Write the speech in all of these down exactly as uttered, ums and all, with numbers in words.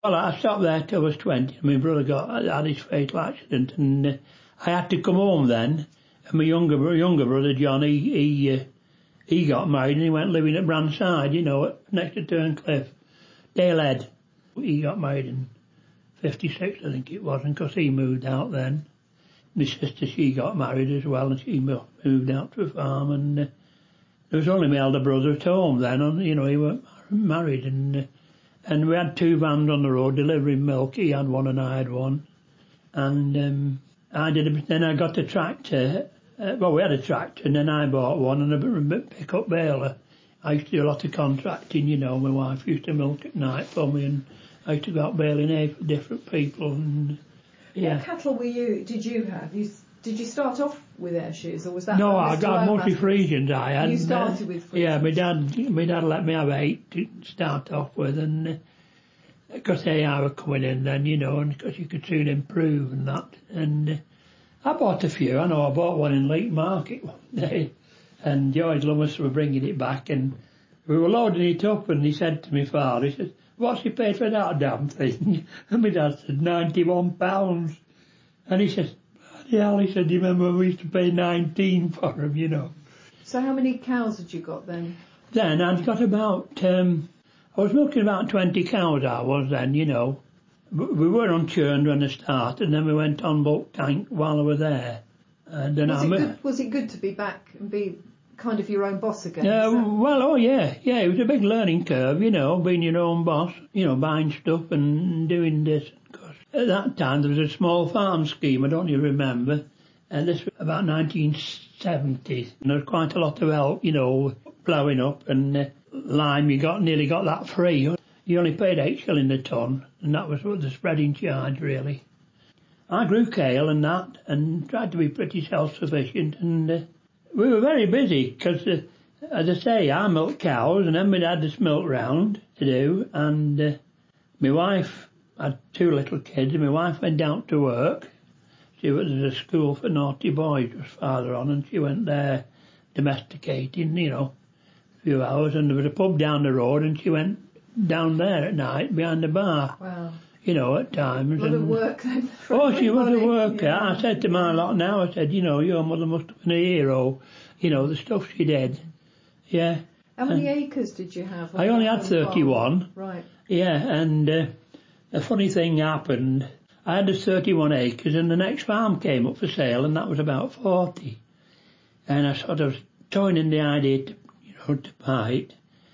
Well, I stopped there till I was twenty. My brother got had his fatal accident, and uh, I had to come home then. And my younger younger brother John, he he, uh, he got married and he went living at Brandside, you know, next to Turncliffe, Dale Head. He got married in fifty-six, I think it was, and because he moved out then. My sister, she got married as well, and she moved out to a farm, and uh, there was only my elder brother at home then, and you know, he weren't married, and uh, and we had two vans on the road delivering milk. He had one and I had one, and um, I did. A, then I got a tractor. Uh, well, we had a tractor, and then I bought one and a pickup baler. I used to do a lot of contracting, you know. My wife used to milk at night for me, and I used to go out baling hay for different people, and yeah. What cattle were you? Did you have? You, did you start off with Ayrshire's, or was that? No, I got mostly Friesians. I had. You started with Friesians. Yeah, my dad, my dad let me have eight to start off with, and because uh, they were coming in then, you know, and because you could soon improve and that. And uh, I bought a few. I know I bought one in Leek Market one day, and George Lummis were bringing it back, and we were loading it up, and he said to me father, he said, "What's he paid for that damn thing?" And my dad said, ninety-one pounds. And he said, bloody hell, he said, "Do you remember we used to pay nineteen for them, you know?" So how many cows had you got then? Then I'd got about, um, I was milking about twenty cows I was then, you know. We were unchurned when I started, and then we went on bulk tank while I was there. And then was, I it good, was it good to be back and be kind of your own boss again? Uh, well, oh yeah, yeah, it was a big learning curve, you know, being your own boss, you know, buying stuff and doing this. Because at that time there was a small farm scheme, I don't you remember, and this was about nineteen seventy, and there was quite a lot of help, you know, ploughing up, and uh, lime, you got nearly got that free. You only paid eight shilling a ton, and that was what the spreading charge, really. I grew kale and that, and tried to be pretty self-sufficient, and uh, we were very busy because, uh, as I say, I milked cows, and then my dad this milk round to do, and uh, my wife had two little kids, and my wife went out to work. She was at a school for naughty boys just farther on, and she went there domesticating, you know, a few hours, and there was a pub down the road, and she went down there at night behind the bar. Wow. You know, at times. A lot and, of work then. Oh, she was money. a worker. Yeah. I said to my lot now, I said, you know, your mother must have been a hero. You know, the stuff she did. Yeah. How many and acres did you have? I only had thirty-one. Farm? Right. Yeah, and uh, a funny thing happened. I had the thirty-one acres, and the next farm came up for sale, and that was about forty. And I sort of toying in the idea to, you know, to buy it.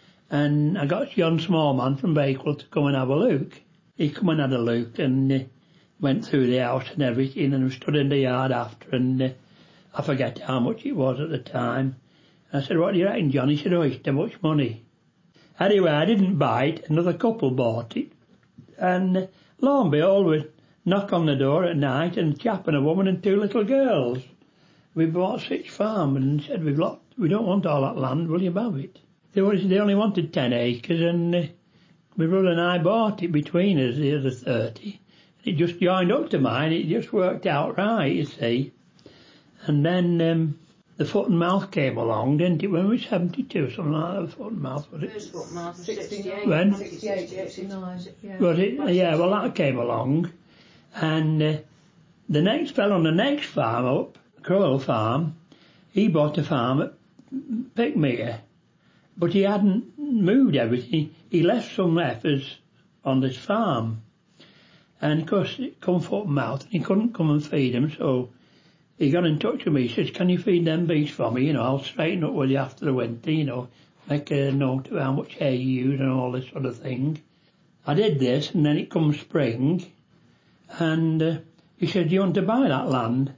And I got John Smallman from Bakewell to come and have a look. He come and had a look, and uh, went through the house and everything, and stood in the yard after, and uh, I forget how much it was at the time. And I said, "What do you reckon, John?" He said, "Oh, it's too much money." Anyway, I didn't buy it. Another couple bought it. And uh, lo and behold, we knock on the door at night, and a chap and a woman and two little girls. We bought Six Farm and said, "We've got, we don't want all that land, will you have it?" They, was, they only wanted ten acres, and uh, my brother and I bought it between us, the other thirty. It just joined up to mine. It just worked out right, you see. And then um, the foot and mouth came along, didn't it? When we were seventy-two, something like that, the foot and mouth, was it? First foot mouth, sixty-eight. When? sixty-eight, sixty-nine. Yeah. Was it? Yeah, well, that came along. And uh, the next fellow on the next farm up, Crowell Farm, he bought a farm at Pickmere. But he hadn't moved everything. He left some heifers on this farm. And of course, it come foot and mouth, and he couldn't come and feed them, so he got in touch with me. He says, "Can you feed them beasts for me? You know, I'll straighten up with you after the winter, you know, make a note of how much hay you use and all this sort of thing." I did this, and then it comes spring, and uh, he said, "Do you want to buy that land?"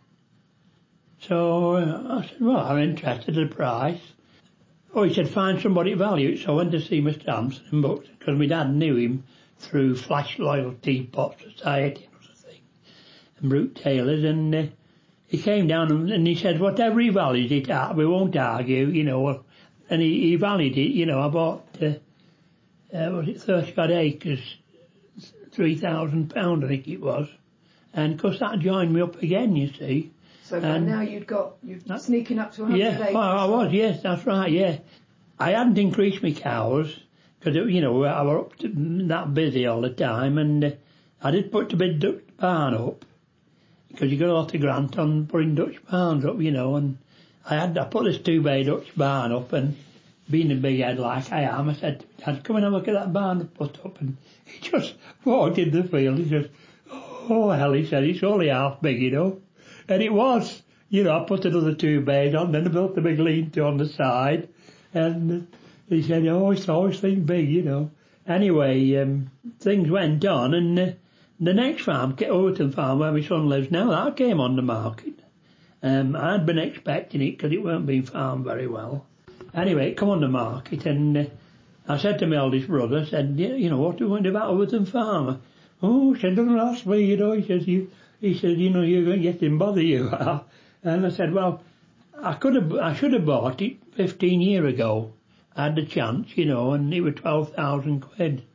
So uh, I said, "Well, I'm interested in the price." Oh, he said, "Find somebody to value it." So I went to see Mister Hampson in Buxton, because my dad knew him through Flash Loyal Teapot Society and other thing, and Brooke Taylor's, and uh, he came down and, and he said, "Whatever he values it at, we won't argue, you know." And he, he valued it, you know. I bought, uh, uh, was it thirty odd acres, three thousand pounds, I think it was. And of course that joined me up again, you see. So by and now you'd got, you're sneaking up to one hundred yeah, acres. well, I was, yes, that's right, yeah. I hadn't increased my cows, because, you know, I was up to, that busy all the time, and uh, I did put the big Dutch barn up, because you got a lot of grant on putting Dutch barns up, you know, and I had I put this two-bay Dutch barn up, and being a big head like I am, I said, Dad, come and have a look at that barn I put up, and he just walked in the field, he says, oh, hell, he said, it's only half big, you know, and it was. You know, I put another two bays on, then I built the big lean-to on the side, and he said, oh, it's always thing big, you know. Anyway, um, things went on, and uh, the next farm, Overton Farm, where my son lives now, that came on the market. Um, I'd been expecting it because it weren't being farmed very well. Anyway, it come on the market, and uh, I said to my eldest brother, I said, yeah, you know, what do you want about Overton Farm? Oh, he said, don't ask me, you know, he says, you, he said, you know, you're going to get in bother, you are. And I said, well, I could have, I should have bought it fifteen years ago. I had the chance, you know, and it was twelve thousand quid.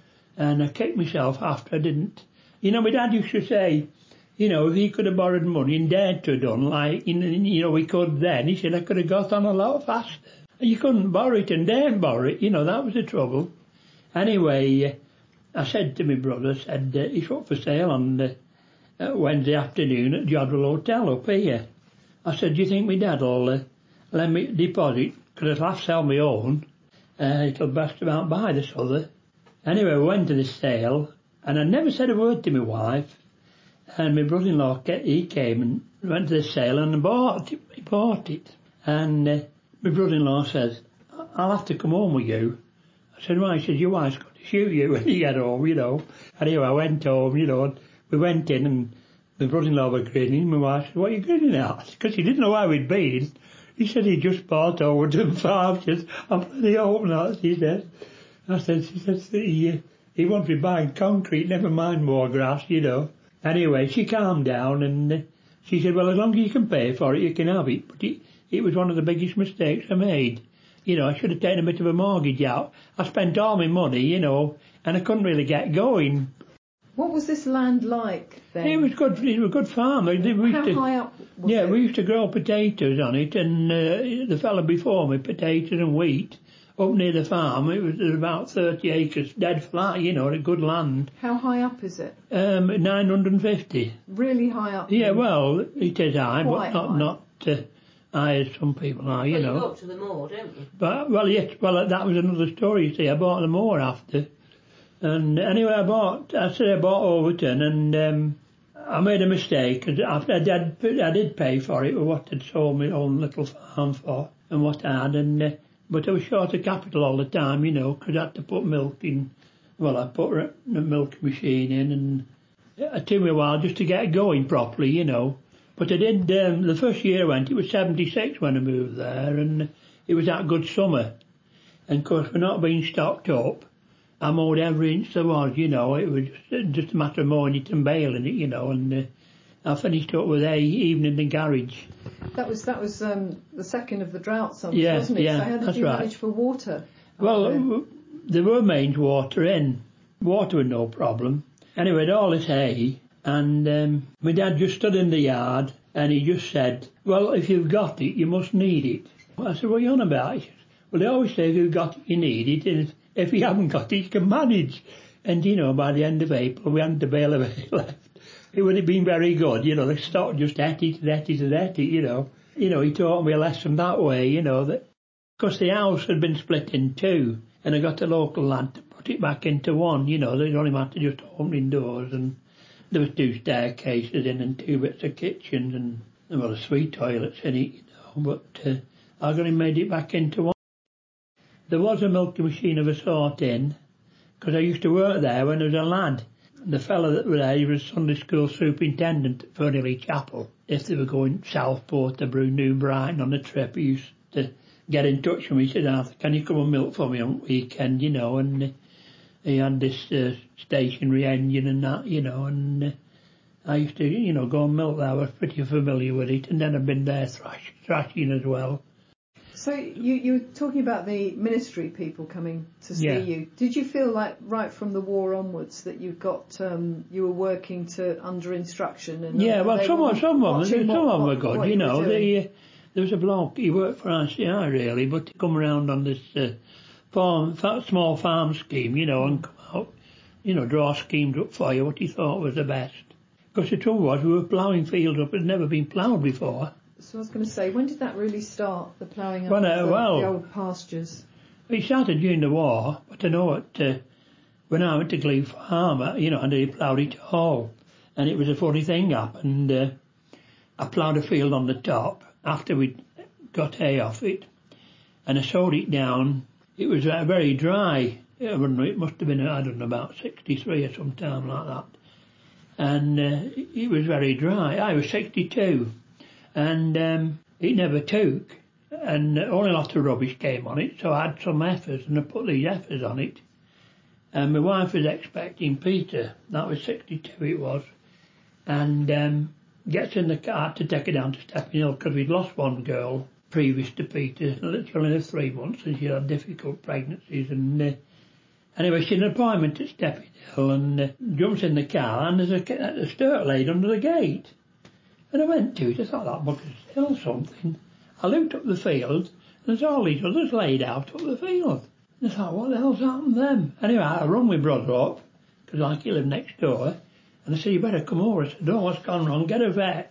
And I kicked myself after I didn't. You know, my dad used to say, you know, if he could have borrowed money and dared to have done, like, you know, we could then, he said, I could have got on a lot faster. And you couldn't borrow it and dare borrow it, you know, that was the trouble. Anyway, I said to my brother, I said, uh, it's up for sale on uh, uh, Wednesday afternoon at Jodrell Hotel up here. I said, do you think my dad will uh, let me deposit? Because I'll have to sell my own. Uh, it'll best about buy this other. Anyway, we went to the sale, and I never said a word to my wife. And my brother-in-law, he came and went to the sale and bought it. He bought it. And uh, my brother-in-law says, I'll have to come home with you. I said, why? He said, your wife's going to shoot you when you get home, you know. Anyway, I went home, you know, and we went in, and my brother-in-law was grinning. My wife said, what are you grinning at? Because he didn't know where we'd been. He said he just bought Overton Farm. She said, I'm bloody home now, she said. I said, she said, he, he wanted buying concrete, never mind more grass, you know. Anyway, she calmed down, and uh, she said, well, as long as you can pay for it, you can have it. But it, it was one of the biggest mistakes I made. You know, I should have taken a bit of a mortgage out. I spent all my money, you know, and I couldn't really get going. What was this land like then? It was good. It was a good farm. We used How to, high up was yeah, it? we used to grow potatoes on it, and uh, the fella before me, potatoes and wheat. Up near the farm, it was about thirty acres, dead flat, you know, good land. How high up is it? Um, nine hundred fifty. Really high up? Yeah, well, it is high, Quite but not high. not uh, high as some people are, you well, know. you go up to the moor, don't you? But well, yes, well, that was another story. You see, I bought the moor after. And anyway, I bought, I said I bought Overton, and um, I made a mistake, because I, I, did, I did pay for it with what I'd sold my own little farm for, and what I had, and, uh, but I was short of capital all the time, you know, because I had to put milk in, well, I put a milk machine in, and it took me a while just to get going properly, you know. But I did, um, the first year I went, it was seventy-six when I moved there, and it was that good summer. And of course, we're not being stocked up. I mowed every inch there was, you know. It was just, just a matter of mowing it and baling it, you know. And uh, I finished up with a evening in the garage. That was that was um, the second of the drought summers, Yeah, wasn't it? yeah, so how did that's you right. manage for water? Well, up there? w- there were mains water in. Water was no problem. Anyway, all this hay, and um, my dad just stood in the yard, and he just said, well, if you've got it, you must need it. I said, what are you on about? He said, well, they always say if you've got it, you need it, and if you haven't got it, you can manage. And, you know, by the end of April, we hadn't a bale of hay left. It would have been very good, you know, the stock just ate it and ate it and ate it, you know. You know, he taught me a lesson that way, you know, that, because the house had been split in two, and I got a local lad to put it back into one, you know, there's only matter just opening doors, and there was two staircases in and two bits of kitchens, and there were three toilets in it, you know, but uh, I got him made it back into one. There was a milking machine of a sort in, because I used to work there when I was a lad. The fellow that was there, he was Sunday school superintendent at Fernley Chapel. If they were going Southport to New Brighton on a trip, he used to get in touch with me. He said, Arthur, can you come and milk for me on weekend, you know, and uh, he had this uh, stationary engine and that, you know, and uh, I used to, you know, go and milk there. I was pretty familiar with it, and then I've been there thrash, thrashing as well. So you, you were talking about the ministry people coming to see Yeah. you. Did you feel like right from the war onwards that you got um, you were working to under instruction? And Yeah, and well, they some were of some of watching them, some what- of them were what- good, what you were know. doing? They, uh, there was a bloke, he worked for R C I really, but he come around on this uh, farm, fa- small farm scheme, you know, and come out, you know, draw schemes up for you, what you thought was the best. Because the trouble was, we were ploughing fields up that had never been ploughed before. So I was going to say, when did that really start, the ploughing up Well, uh, of the, well, the old pastures? It started during the war, but I know it, uh, when I went to Glebe Farm, uh, you know, and they ploughed it all. And it was a funny thing happened. Uh, I ploughed a field on the top after we'd got hay off it, and I sowed it down. It was uh, very dry. I don't know, it must have been, I don't know, about sixty-three or sometime like that. And uh, it was very dry. I was sixty-two, and um, it never took. And only lots of rubbish came on it, so I had some heifers, and I put these heifers on it. And my wife was expecting Peter, that was sixty-two it was, and um, gets in the car to take her down to Stepping Hill, because we'd lost one girl previous to Peter. She only lived three months, and she had difficult pregnancies. And uh, anyway, she had an appointment at Stepping Hill, and uh, jumps in the car, and there's a, a sturt laid under the gate. And I went to it, I thought that must have still something. I looked up the field, and there's all these others laid out up the field. And I thought, what the hell's happened to them? Anyway, I rung my brother up, because like he lived next door, and I said, you better come over. I said, oh, what's gone wrong? Get a vet.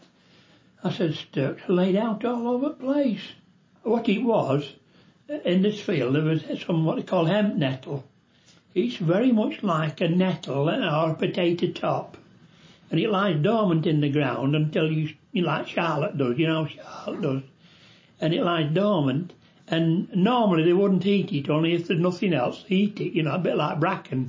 I said, sturks are laid out all over the place. What it was, in this field, there was some what they call hemp nettle. It's very much like a nettle or a potato top. And it lies dormant in the ground until you, you like Charlotte does, you know, Charlotte does. And it lies dormant, and normally they wouldn't eat it, only if there's nothing else to eat it, you know, a bit like bracken.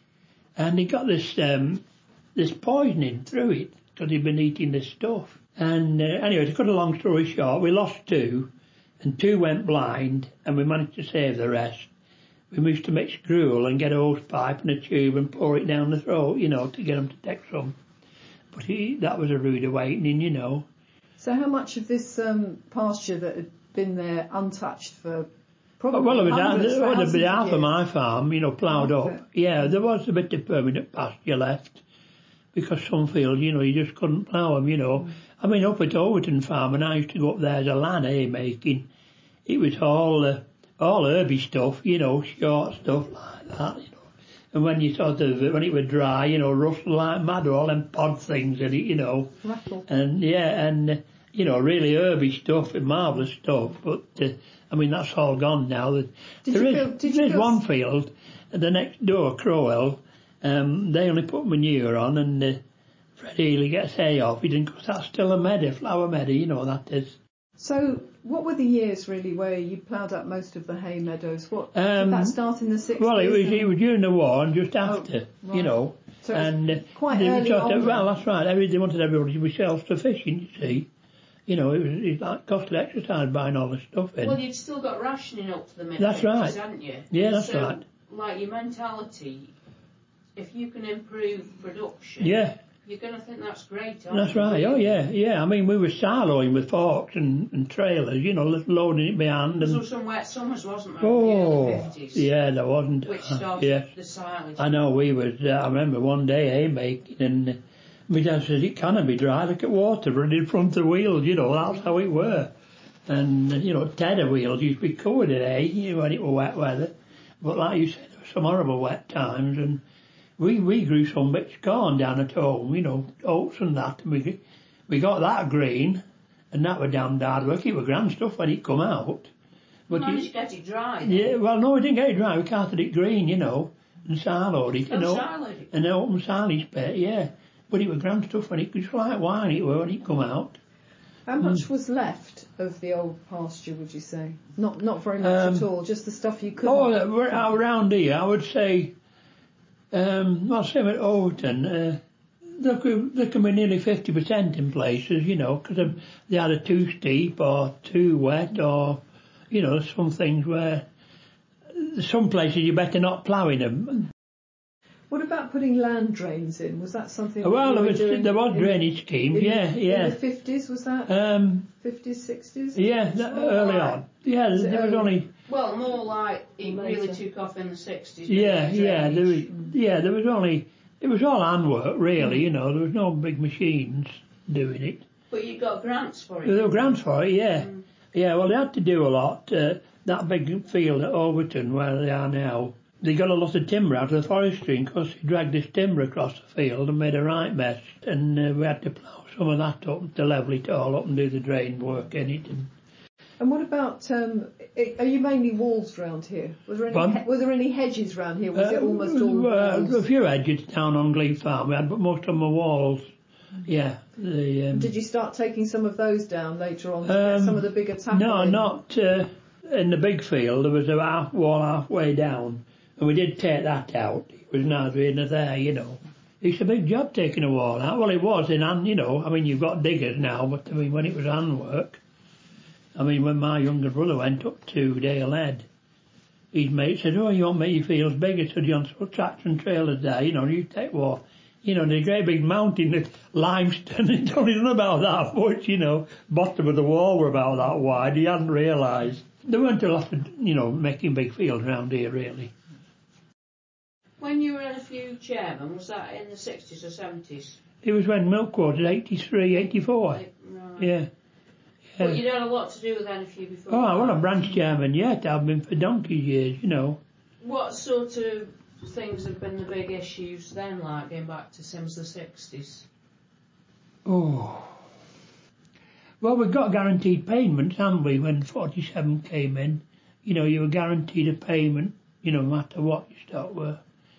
And he got this um, this poisoning through it, because he'd been eating this stuff. And uh, anyway, to cut a long story short, we lost two, and two went blind, and we managed to save the rest. We managed to mix gruel and get a hose pipe and a tube and pour it down the throat, you know, to get them to take some. But he, that was a rude awakening, you know. So how much of this um, pasture that had been there untouched for probably well, it was hundreds, half, it would have been thousands of half of years? my farm, you know, ploughed Half up. it. Yeah, there was a bit of permanent pasture left, because some fields, you know, you just couldn't plough them, you know. Mm. I mean, up at Overton Farm, and I used to go up there as a lad, hay making, it was all uh, all herby stuff, you know, short stuff like that, you know. And when you sort of, when it was dry, you know, rustle like mad, all them pod things in it, you know. Rattle. And yeah, and, uh, you know, really herby stuff and marvellous stuff. But, uh, I mean, that's all gone now. Did there you is, feel, did there you is feel one field, the next door, Crowell, um, they only put manure on, and uh, Fred Healy gets hay off it, because that's still a meadow, flower meadow, you know, that is. So, what were the years really where you ploughed up most of the hay meadows? What Um, did that start in the sixties? Well, it was and... it was during the war and just after, oh, right. you know. So and uh, quite they early sort on. of, well, that's right. Every, they wanted everybody to be self-sufficient, you see. You know, it was, it was like costly exercise buying all the stuff in. Well, you'd still got rationing up to the mid That's right. fifties, hadn't you? Yeah, that's so, right. Like your mentality, if you can improve production, Yeah. you're going to think that's great, aren't That's you? right. Oh, yeah, yeah. I mean, we were siloing with forks and, and trailers, you know, loading it behind. There And, was some wet summers, wasn't there, oh, in the early fifties? yeah, there wasn't. Which uh, started yes. the silage. I know, we was, uh, I remember one day hay making, and uh, my dad says, it cannot be dry, look at water running in front of the wheels, you know, that's how it were. And, uh, you know, tedder wheels used to be covered in hay, you know, when it was wet weather. But like you said, there were some horrible wet times, and we, we grew some bits of corn down at home, you know, oats and that, and we, we got that green, and that was damn hard work. It was grand stuff when it come out. But you managed it, to get it dry, then? yeah, well, no, we didn't get it dry, we carted it green, you know, and siloed it. Oh, you know, siloed it? and the open silage bit, yeah. But it was grand stuff when it, just like wine it were when it come out. How much Mm. was left of the old pasture, would you say? Not not very much Um, at all, just the stuff you could. Oh, uh, we're around here, I would say, um, well, same at Overton, uh, there could, there can be nearly fifty percent in places, you know, because they either too steep or too wet, or, you know, some things where, some places you better not ploughing them. What about putting land drains in? Was that something? Well, that you there were was, doing there was in- drainage schemes, in, yeah, yeah. In the fifties, was that? Um, Fifties, sixties? yeah, that, more early like- on. Yeah, Was it there was early? only, Well, more like it Later. really took off in the sixties. yeah, didn't it, yeah, there was, drainage? yeah, there was only, it was all handwork, really, you know, there was no big machines doing it. But you got grants for it. There were grants for it, yeah. Mm. Yeah, well, they had to do a lot. Uh, that big field at Overton where they are now, they got a lot of timber out of the forestry, and of course they dragged this timber across the field and made a right mess, and uh, we had to plough some of that up to level it all up and do the drain work in it. And, And what about, um, are you mainly walls round here? Was there any, Pardon? he- were there any hedges round here? Was it Uh, almost all uh, walls? a few edges down on Glebe Farm we had, but most of them were walls. Yeah. The, um, Did you start taking some of those down later on to Um, get some of the bigger tackle No, in? not uh, in the big field. There was a half wall halfway down, and we did take that out. It was neither here nor there, you know. It's a big job taking a wall out. Well, it was in hand, you know. I mean, you've got diggers now, but I mean, when it was handwork, I mean, when my younger brother went up to Dale Head, his mate said, "Oh, you want me your fields bigger?" So John said, "Tractor and trailers there, you know, you take wall." You know, the great big mountain, the limestone, it's only done about that much, you know. Bottom of the wall were about that wide. He hadn't realised. There weren't a lot of, you know, making big fields around here, really. When you were a few chairman, was that in the sixties or seventies? It was when Milkwood was eighty-three, eighty-four. Right. Yeah. yeah. But you'd had a lot to do with N F U before. Oh, I wasn't that. a branch chairman yet. I've been for donkey's years, you know. What sort of things have been the big issues then, like going back to Sims the sixties? Oh. Well, we got guaranteed payments, haven't we, when forty-seven came in. You know, you were guaranteed a payment, you know, no matter what your stock were.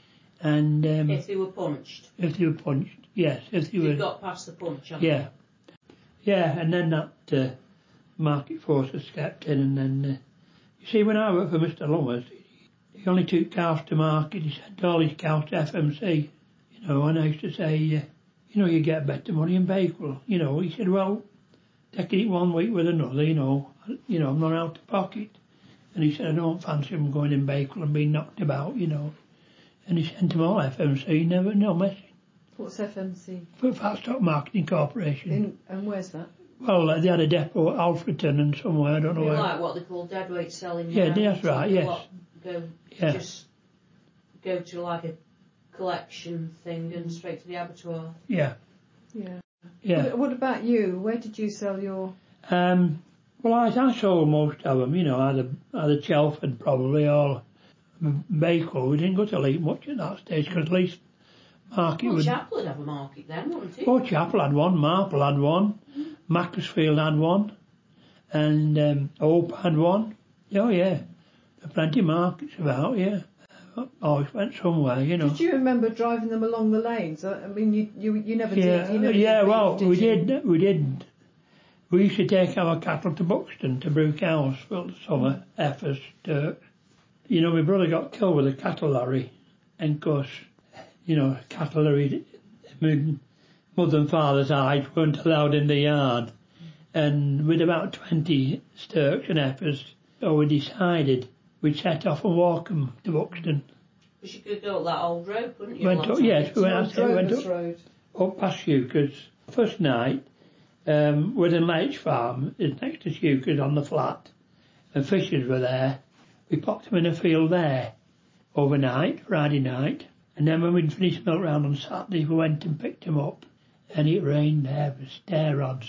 And um, If they were punched. if they were punched, yes. If they You were, got past the punch, haven't yeah. Yeah, and then that uh, market forces stepped in, and then, uh, you see, when I worked for Mister Lummers, he only took cows to market. He sent all his cows to F M C, you know, and I used to say, uh, you know, you get better money in Bakewell. You know, he said, well, taking it one week with another, you know, you know, I'm not out of pocket. And he said, I don't fancy him going in Bakewell and being knocked about, you know. And he sent them all F M C, never, no messing. What's F M C? For Fat Stock Marketing Corporation. In, and where's that? Well, uh, they had a depot at Alfreton and somewhere, I don't know you? where. Like what they call deadweight selling. Yeah, now, that's right, yes. What, go, Yeah. Just go to like a collection thing and straight to the abattoir. Yeah, Yeah. yeah. What, what about you? Where did you sell your... Um, well, I, I sold most of them, you know, either, either Chelford probably or Bakewell. We didn't go to Leith much at that stage because Leith market Well, would... Chapel would have a market then, wouldn't it? Oh, Chapel had one, Marple had one, mm. Macclesfield had one, and um, Hope had one. Oh, yeah. There are plenty of markets about, yeah. Always went somewhere, you know. Did you remember driving them along the lanes? I I mean, you you, you never Yeah, did. You never yeah. did beef, Well, did we you? did. We did. We used to take our cattle to Buxton to brew cows for the summer, heifers, Turks. You know, my brother got killed with a cattle lorry, and of course, you know, cattle lorry, my mother and father's eyes weren't allowed in the yard, and with about twenty Turks and heifers, so we decided we'd set off and walk them to Buxton. Because you could go up that old road, couldn't you? Went Lots up, of yes, it. we went, I Old say we went Drovers up, Road. up past Shukers. First night, um, Within Lakes Farm is next to Shukers on the flat, and fishers were there. We popped them in a field there overnight, Friday night, and then when we'd finished milk round on Saturday, we went and picked them up, and it rained there with stair rods.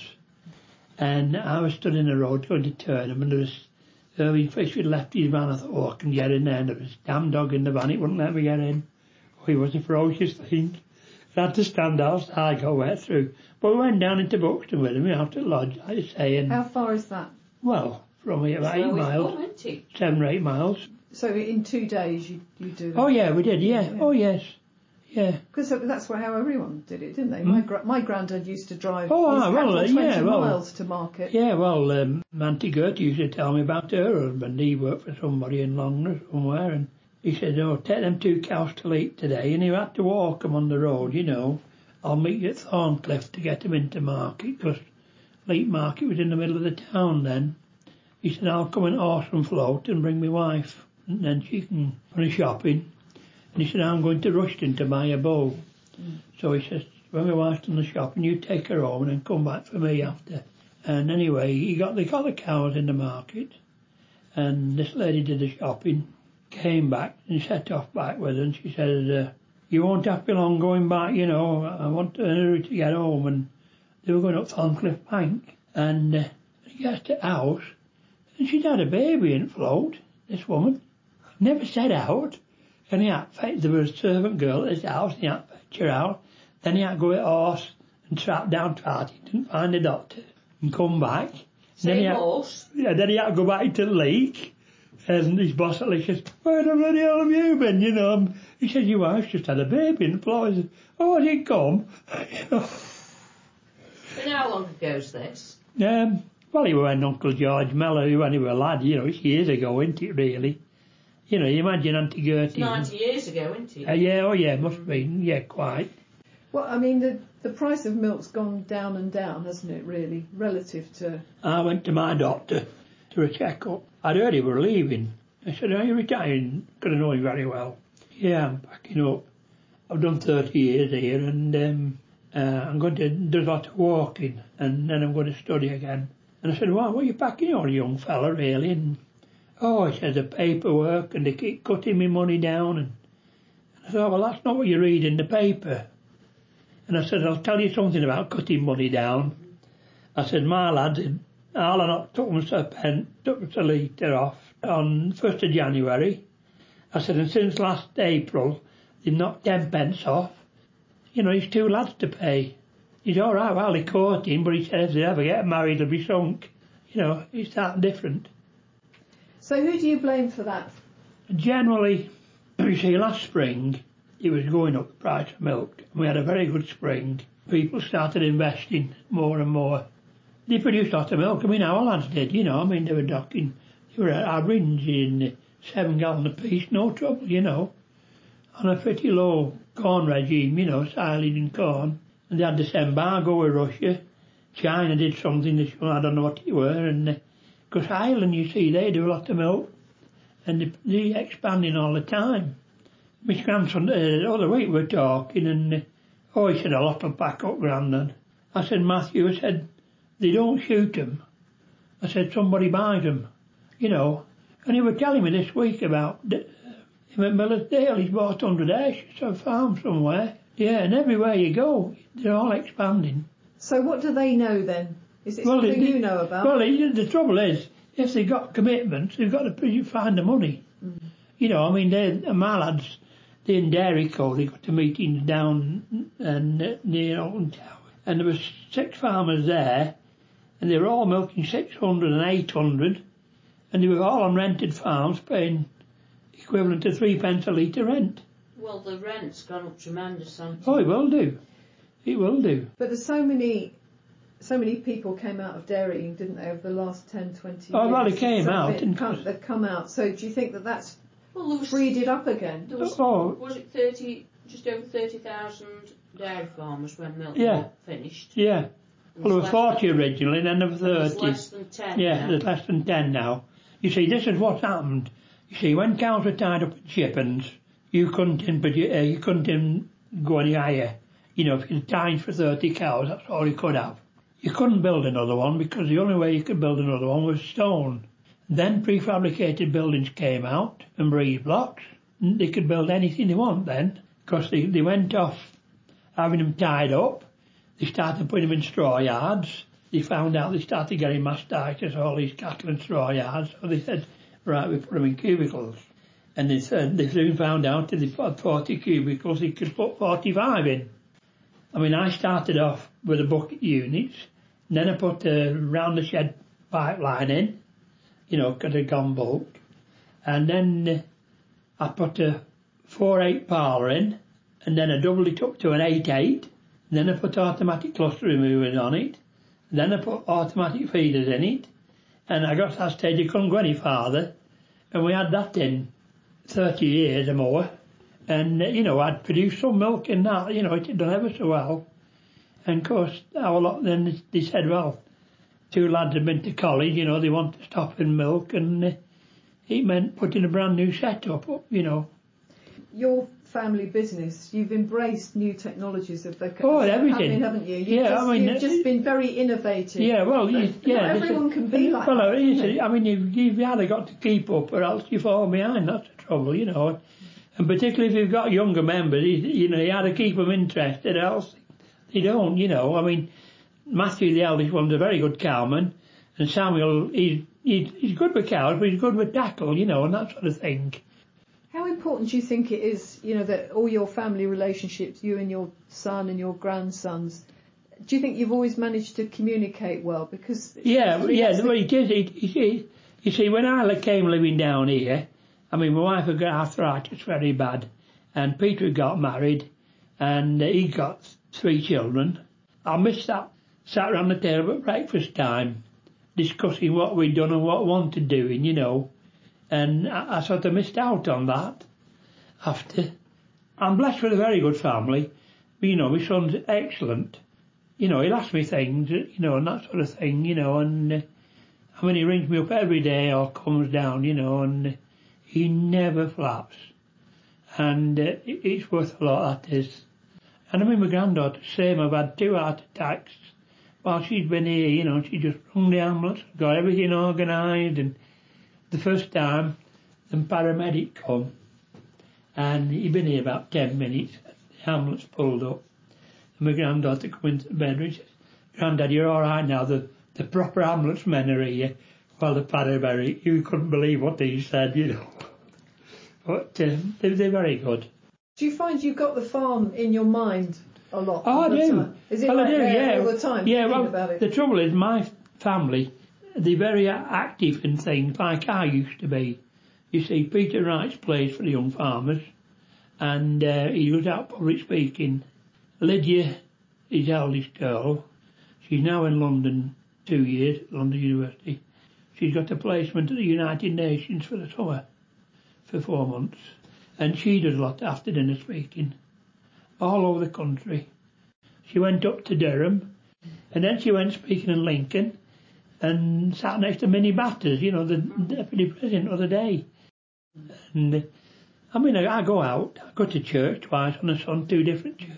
And I was stood in the road going to turn them, and there was Irving Fisher had left his van. I thought, oh, I can get in there, and there was a damn dog in the van, it wouldn't let me get in. Oh, he was a ferocious thing. I had to stand outside, go wet through. But we went down into Buxton with him after the lodge, like I say, and How far is that? well, from here about So eight it's miles, fun, isn't it? seven or eight miles. So in two days you you do that? Oh yeah, we did, yeah. Yeah. Oh yes, yeah. Because that's what, how everyone did it, didn't they? My gra- my granddad used to drive Oh, his ah, cattle well, uh, twenty yeah, well- miles to market. Yeah, well, um, Auntie Gertie used to tell me about her husband. He worked for somebody in Longner somewhere, and he said, oh, take them two cows to Leith today, and he had to walk them on the road, you know. I'll meet you at Thorncliffe to get them into market, because Leith Market was in the middle of the town then. He said, I'll come in horse and float and bring my wife, and then she can run shopping. And he said, I'm going to Rushton to buy a bow. Mm. So he says, when my wife's done the shopping, you take her home and then come back for me after. And anyway, he got, they got the cows in the market, and this lady did the shopping, came back and set off back with her, and she said, uh, you won't have to be long going back, you know, I want to hurry to get home. And they were going up Thorncliffe Bank, and uh, he gets to the house, And she'd had a baby in float, this woman. Never said out. And he had to fetch, there was a servant girl at his house, and he had to fetch her out. Then he had to go at horse and track down Tartington, find a doctor, and come back. Same then he had, horse? Yeah, then he had to go back to the Leek. And his boss at Leek says, where the bloody hell have you been, you know? He said, your wife's just had a baby in the floor. He said, oh, has it come? You know. And how long ago is this? Um, well, he was when Uncle George Mellor, when he was a lad, you know, it's years ago, isn't it, really? You know, you imagine Auntie Gertie. ninety years ago, isn't it? Uh, yeah, oh yeah, must have been, yeah, quite. Well, I mean, the the price of milk's gone down and down, hasn't it, really, relative to... I went to my doctor to a check-up. I'd heard he were leaving. I said, are you retiring? Because I know him very well. Yeah, I'm packing up. I've done thirty years here, and um, uh, I'm going to do a lot of walking, and then I'm going to study again. And I said, well, what are you packing on, young fella, really? And, oh, he says, the paperwork, and they keep cutting me money down. And I said, oh, well, that's not what you read in the paper. And I said, I'll tell you something about cutting money down. I said, my lads, I'll took them a pen, took them a litre off on first of January. I said, and since last April, they knocked ten pence off. You know, he's two lads to pay. He's all right, well, they caught him, but he said if they ever get married, they'll be sunk. You know, it's that different. So who do you blame for that? Generally, you see, last spring, it was going up the price of milk. We had a very good spring. People started investing more and more. They produced a lot of milk. I mean, our lads did, you know. I mean, they were docking, they were averaging seven gallon a piece, no trouble, you know. On a pretty low corn regime, you know, silage and corn. And they had this embargo with Russia. China did something, that, I don't know what it were. And because uh, Ireland, you see, they do a lot of milk. And they, they're expanding all the time. My grandson, uh, the other week we were talking, and uh, oh, he said, a lot of pack up, Grandad. I said, Matthew, I said, they don't shoot them. I said, somebody buys them, you know. And he was telling me this week about uh, him at Millersdale, he's bought one hundred acres of farm somewhere. Yeah, and everywhere you go, they're all expanding. So what do they know then? Is it well, something they, you know about? Well, the, the trouble is, if they've got commitments, they've got to find the money. Mm. You know, I mean, they, my lads, they're in Dairy Co, they got to meetings down and uh, near Alton Tower. And there was six farmers there, and they were all milking six hundred and eight hundred, and they were all on rented farms paying equivalent to three pence a litre rent. Well, the rent's gone up tremendous, hasn't it? Oh, it will do. It will do. But there's so many, so many people came out of dairying, didn't they, over the last ten, twenty years? Oh, well, they came so out. They've come, they've come out. So do you think that that's well, there was, freed it up again? There was, oh. was it thirty, just over thirty thousand dairy farmers when milk yeah. was finished? Yeah. Well, there were forty than, originally, and then there were thirty. There's less than ten Yeah, now. there's less than ten now. You see, this is what's happened. You see, when cows were tied up in shippings, you couldn't in, uh, you couldn't in, go any higher. You know, if you tied for thirty cows, that's all you could have. You couldn't build another one because the only way you could build another one was stone. Then prefabricated buildings came out and breeze blocks. They could build anything they want then because they, they went off having them tied up. They started putting them in straw yards. They found out they started getting mastitis, all these cattle in straw yards. So they said, right, we put them in cubicles. And they said, they soon found out that they put forty cubicles, they could put forty-five in. I mean, I started off with the bucket units, and then I put a round the shed pipeline in, you know, because they'd gone bulk. And then I put a four eight parlour in, and then I doubled it up to an eight eight. Then I put automatic cluster removers on it. Then I put automatic feeders in it. And I got to that stage I couldn't go any farther. And we had that in thirty years or more. And, uh, you know, I'd produced some milk in that, you know, it had done ever so well. And of course, our lot, then they said, well, two lads had been to college, you know, they want to stop in milk. And uh, it meant putting a brand new setup up, you know. Your family business, you've embraced new technologies of the oh, everything, in, haven't you? You've yeah, just, I mean, you've just been very innovative. Yeah, well, you, yeah, not everyone can be like well, that. Well, I mean, you've, you've either got to keep up or else you fall behind. That's the trouble, you know. And particularly if you've got younger members, you, you know, you either keep them interested or else they don't. You know, I mean, Matthew, the eldest one's a very good cowman, and Samuel, he's he's, he's good with cows, but he's good with tackle, you know, and that sort of thing. How important do you think it is, you know, that all your family relationships, you and your son and your grandsons, do you think you've always managed to communicate well? Because Yeah, I mean, yeah, that's the- well, it is. It, it, it, you see, when I li- came living down here, I mean, my wife had got arthritis very bad, and Peter got married, and uh, he got three children. I missed that. Sat around the table at breakfast time, discussing what we'd done and what we wanted doing, you know. And I, I sort of missed out on that. After, I'm blessed with a very good family. You know, my son's excellent. You know, he'll ask me things, you know, and that sort of thing, you know, and uh, I mean, he rings me up every day or comes down, you know, and uh, he never flaps. And uh, it, it's worth a lot, that is. And I mean, my granddaughter, same, I've had two heart attacks while she's been here, you know, she just rung the ambulance, got everything organised, and the first time, the paramedic come, and he'd been here about ten minutes, the ambulance pulled up, and my granddaughter come into the bedroom, she says, "Grandad, you're all right now, the, the proper ambulance men are here." Well, the paramedic, you couldn't believe what he said, you know. But uh, they, they're very good. Do you find you've got the farm in your mind a lot? Oh, all I the do. time? Is it well, like I do, there yeah. all the time? Yeah, thinking well, about it? the trouble is my family, they're very active in things like I used to be. You see, Peter Wright's plays for the young farmers, and uh, he was out public speaking. Lydia, his eldest girl, she's now in London two years, at London University. She's got a placement at the United Nations for the summer, for four months. And she does a lot of after dinner speaking, all over the country. She went up to Durham, and then she went speaking in Lincoln, and sat next to Minnie Batters, you know, the deputy president of the day. And uh, I mean, I, I go out, I go to church twice on a Sunday, two different churches.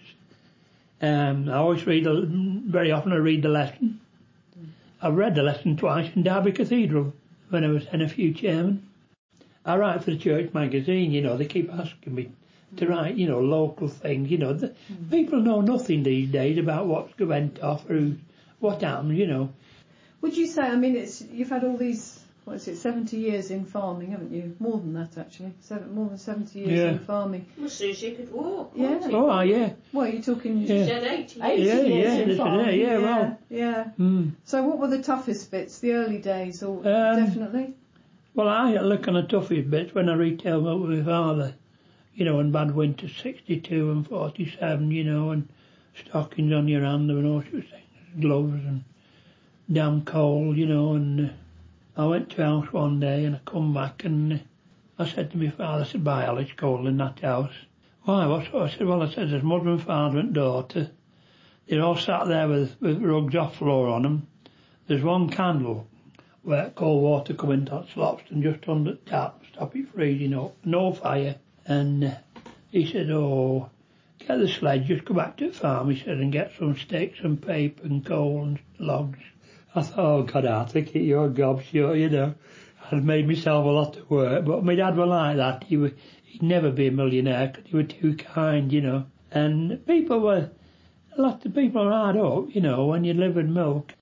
Um, I always read, a, very often I read the lesson. I've read the lesson twice in Derby Cathedral when I was N F U chairman. I write for the church magazine, you know, they keep asking me to write, you know, local things, you know. The, mm. People know nothing these days about what's went off or who, what happened, you know. Would you say, I mean, it's you've had all these, what is it, seventy years in farming, haven't you? More than that, actually. Seven, more than seventy years yeah. in farming. Well, Susie could walk. Yeah. Oh, yeah. Well, you're talking... She yeah. said eighty. eighty yeah, years yeah, in farming. Yeah, yeah, well. Yeah. Mm. So what were the toughest bits? The early days, or Um, definitely? Well, I look on the toughest bits when I retail milk with my father, you know, and bad winter sixty-two and forty-seven, you know, and stockings on your hand and all sorts of things, gloves and damn cold, you know, and uh, I went to the house one day and I come back and uh, I said to my father, I said, "By hell, it's cold in that house." "Why, what's what?" I said, "Well," I said, "there's mother and father and daughter. They're all sat there with, with rugs off floor on them. There's one candle where cold water come into that slops and just under the tap, stop it freezing up, no fire." And uh, he said, "Oh, get the sledge, just go back to the farm," he said, "and get some sticks and paper and coal and logs." I thought, oh God, I think it your gob, sure, you know. I'd made myself a lot of work, but my dad was like that. He would, he'd never be a millionaire because he was too kind, you know. And people were, a lot of people are hard up, you know, when you live with milk.